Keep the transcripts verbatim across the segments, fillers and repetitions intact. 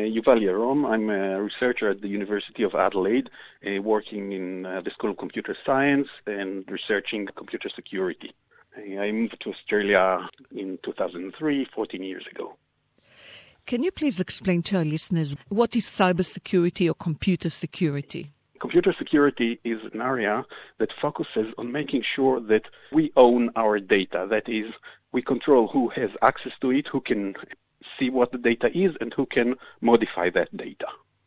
Yuval Yarom. I'm a researcher at the University of Adelaide, uh, working in uh, the School of Computer Science and researching computer security. I moved to Australia in two thousand three, fourteen years ago. Can you please explain to our listeners what is cybersecurity or computer security? Computer security is an area that focuses on making sure that we own our data. That is, we control who has access to it, who can see what the data is, and who can modify that data.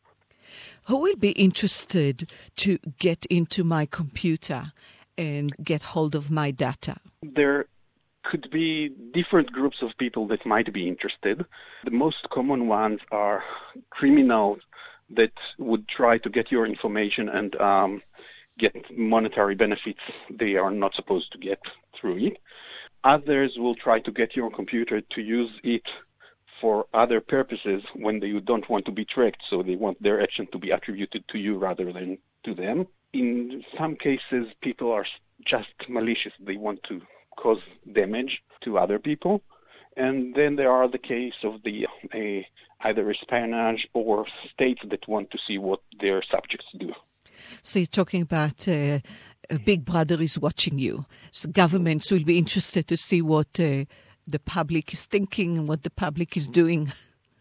Who will be interested to get into my computer and get hold of my data? There could be different groups of people that might be interested. The most common ones are criminals that would try to get your information and um, get monetary benefits they are not supposed to get through it. Others will try to get your computer to use it for other purposes when they don't want to be tracked, so they want their action to be attributed to you rather than to them. In some cases, people are just malicious. They want to cause damage to other people. And then there are the case of the uh, either espionage or states that want to see what their subjects do. So you're talking about uh, a Big Brother is watching you. So governments will be interested to see what uh, the public is thinking and what the public is doing.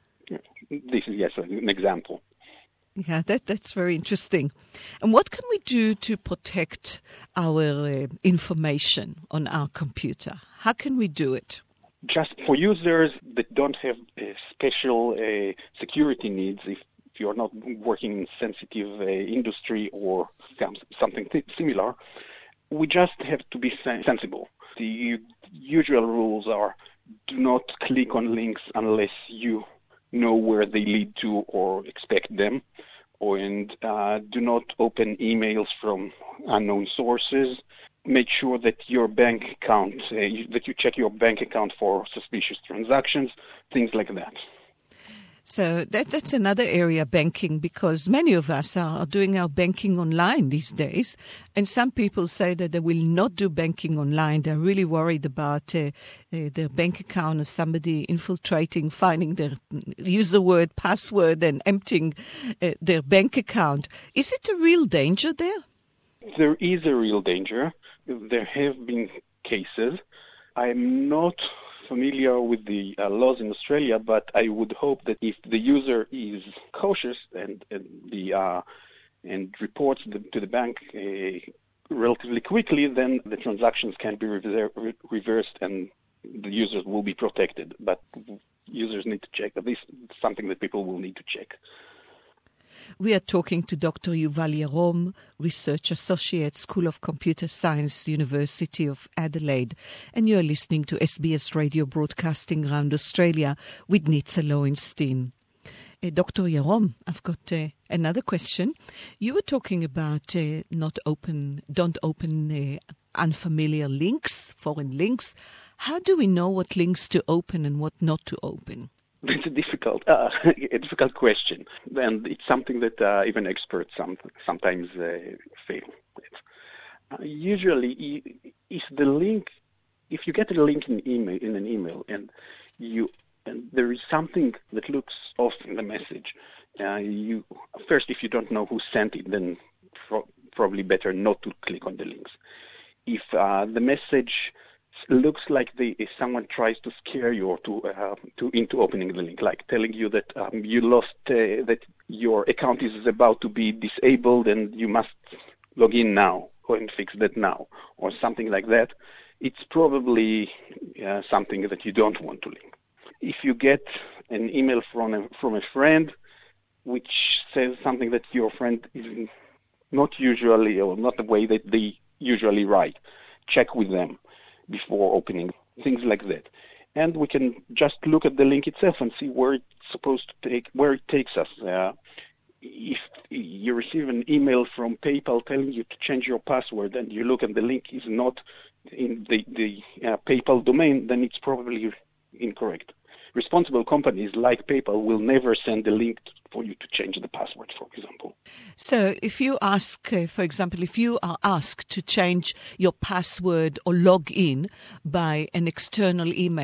This is, yes, an example. Yeah, that that's very interesting. And what can we do to protect our uh, information on our computer? How can we do it? Just for users that don't have uh, special uh, security needs, if, if you're not working in sensitive uh, industry or something th- similar, we just have to be sen- sensible. The usual rules are do not click on links unless you know where they lead to or expect them, or and uh, do not open emails from unknown sources. Make sure that your bank account, uh, you, that you check your bank account for suspicious transactions, things like that. So that, that's another area, banking, because many of us are doing our banking online these days. And some people say that they will not do banking online. They're really worried about uh, uh, their bank account or somebody infiltrating, finding their user word, password, and emptying uh, their bank account. Is it a real danger there? There is a real danger. There have been cases. I'm not familiar with the uh, laws in Australia, but I would hope that if the user is cautious and, and the uh, and reports the, to the bank uh, relatively quickly, then the transactions can be rever- reversed and the users will be protected. But users need to check. At least it's something that people will need to check. We are talking to Doctor Yuval Yarom, Research Associate, School of Computer Science, University of Adelaide, and you're listening to S B S Radio Broadcasting around Australia with Nitza Lowenstein. Uh, Doctor Yarom, I've got uh, another question. You were talking about uh, not open, don't open uh, unfamiliar links, foreign links. How do we know what links to open and what not to open? It's a difficult, uh, a difficult question, and it's something that uh, even experts some, sometimes uh, fail with. Uh, usually, if the link, if you get a link in email in an email, and you and there is something that looks off in the message, uh, you first, if you don't know who sent it, then pro- probably better not to click on the links. If uh, the message looks like the, if someone tries to scare you or to uh, to into opening the link, like telling you that um, you lost, uh, that your account is about to be disabled and you must log in now or and fix that now, or something like that, it's probably uh, something that you don't want to link. If you get an email from a, from a friend which says something that your friend is not usually, or not the way that they usually write, check with them before opening, things like that. And we can just look at the link itself and see where it's supposed to take, where it takes us. Uh, if you receive an email from PayPal telling you to change your password and you look and the link is not in the, the uh, PayPal domain, then it's probably incorrect. Responsible companies like PayPal will never send the link for you to change the password, for example. So if you ask, uh, for example, if you are asked to change your password or log in by an external email,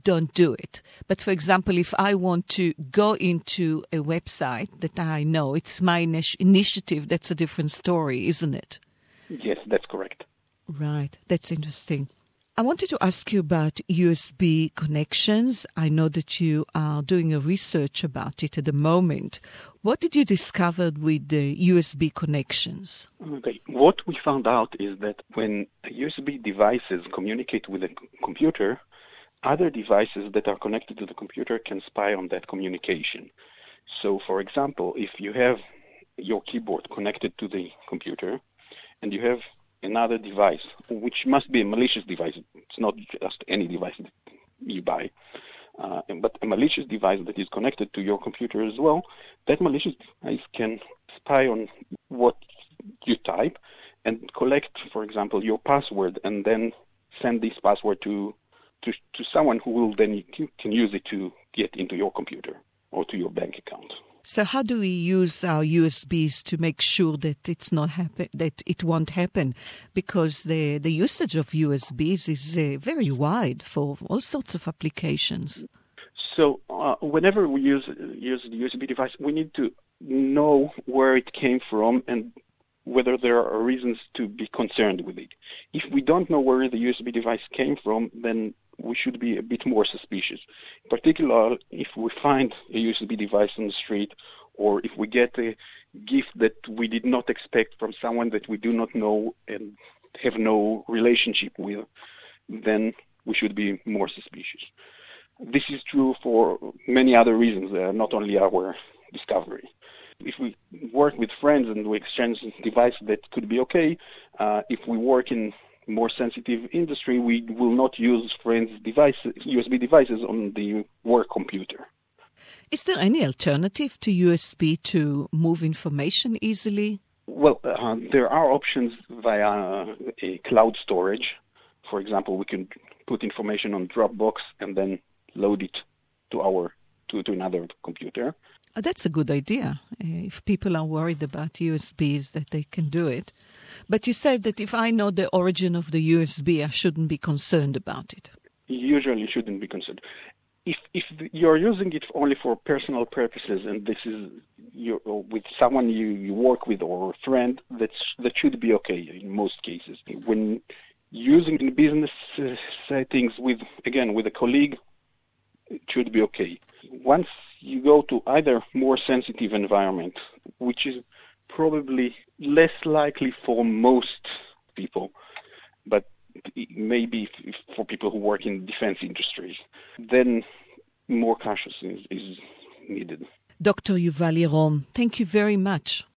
don't do it. But for example, if I want to go into a website that I know it's my initi- initiative, that's a different story, isn't it? Yes, that's correct. Right. That's interesting. I wanted to ask you about U S B connections. I know that you are doing a research about it at the moment. What did you discover with the U S B connections? Okay. What we found out is that when U S B devices communicate with a c- computer, other devices that are connected to the computer can spy on that communication. So, for example, if you have your keyboard connected to the computer and you have another device, which must be a malicious device. It's not just any device that you buy, uh, but a malicious device that is connected to your computer as well. That malicious device can spy on what you type and collect, for example, your password, and then send this password to to, to someone who will then can use it to get into your computer or to your bank account. So how do we use our U S Bs to make sure that it's not happen, that it won't happen? Because the, the usage of U S Bs is uh, very wide for all sorts of applications. So uh, whenever we use use the U S B device, we need to know where it came from and whether there are reasons to be concerned with it. If we don't know where the U S B device came from, then we should be a bit more suspicious. In particular, if we find a U S B device on the street, or if we get a gift that we did not expect from someone that we do not know and have no relationship with, then we should be more suspicious. This is true for many other reasons, uh, not only our discovery. If we work with friends and we exchange devices, that could be okay. Uh, if we work in more sensitive industry, we will not use friends' devices, U S B devices on the work computer. Is there any alternative to U S B to move information easily? Well, uh, there are options via a cloud storage. For example, we can put information on Dropbox and then load it to our to, to another computer. Oh, that's a good idea. Uh, if people are worried about U S Bs, that they can do it. But you said that if I know the origin of the U S B, I shouldn't be concerned about it. Usually shouldn't be concerned. If if you're using it only for personal purposes, and this is your, with someone you, you work with or a friend, that's, that should be okay in most cases. When using in business uh, settings with, again, with a colleague, it should be okay. Once you go to either more sensitive environment, which is probably less likely for most people, but maybe if, if for people who work in defense industries, then more cautious is, is needed. Doctor Yuval Yaron, thank you very much.